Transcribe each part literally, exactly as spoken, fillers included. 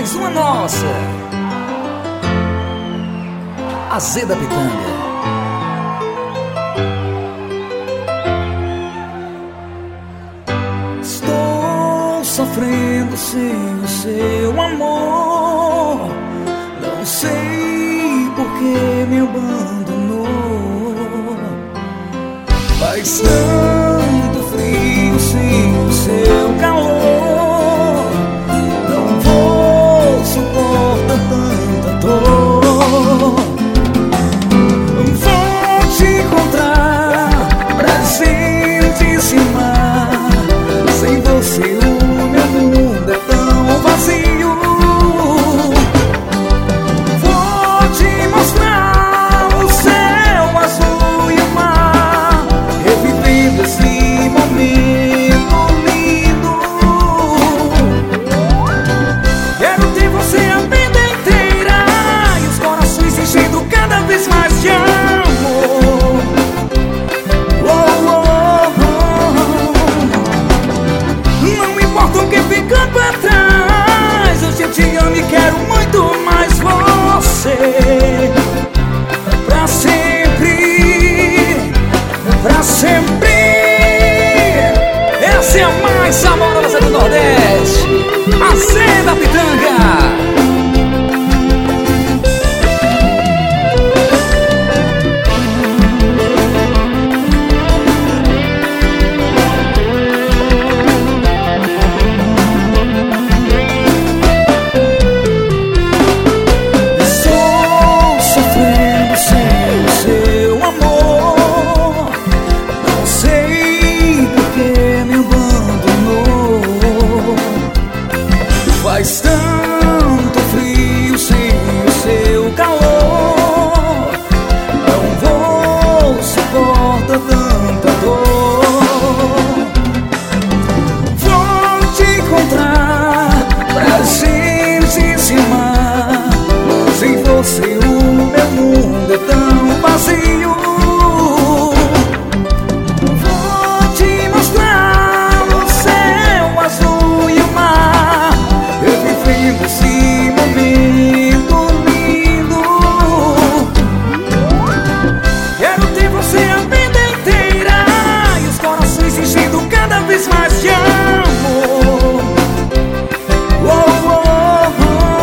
mais uma nossa, Azeda Pitanga. Estou sofrendo sem o seu amor, não sei por que me abandonou. Faz tanto frio sem o seu calor, não vou suportar tanta dor. Vou te encontrar pra gente se amar. Sem você o meu mundo é tão vazio. Vou te mostrar o céu azul e o mar, revivendo esse momento lindo. Quero ter você a vida inteira e os corações enchendo cada vez mais de amor. Oh, oh, oh. Não importa o que fica pra trás, hoje eu te amo e quero muito mais você. Pra sempre, pra sempre. Essa é a mais saborosa do Nordeste, Azeda Pitanga. Faz tanto frio sem o seu calor, não vou suportar tanta dor. Vou te encontrar pra gente se amar. Sem você o meu mundo é tão vazio. Vou te mostrar o céu azul e o mar, revivendo esse momento lindo. Quero ter você a vida inteira e os corações enchendo cada vez mais de amor. Oh, oh,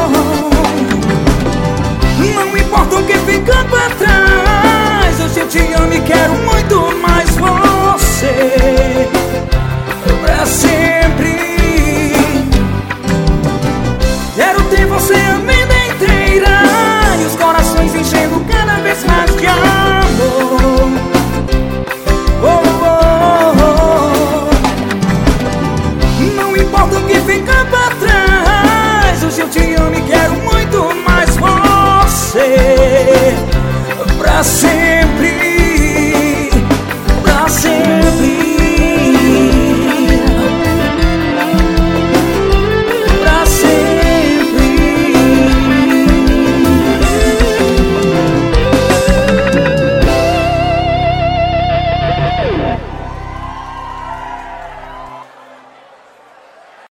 oh. Não importa o que fica pra trás, hoje eu te amo e quero muito mais você. Pra sempre. Quero ter você a vida inteira e os corações enchendo cada vez mais de amor. Oh, oh, oh. Não importa o que fica pra trás, hoje eu te amo e quero muito mais você. Pra sempre.